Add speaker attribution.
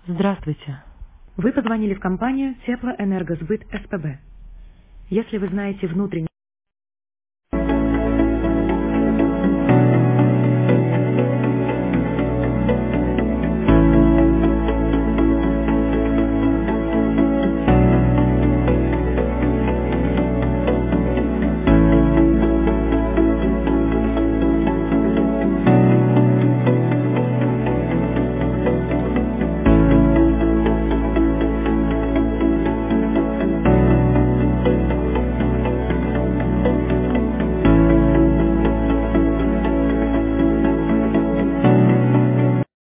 Speaker 1: Здравствуйте. Вы позвонили в компанию Теплоэнергосбыт СПБ. Если вы знаете внутренний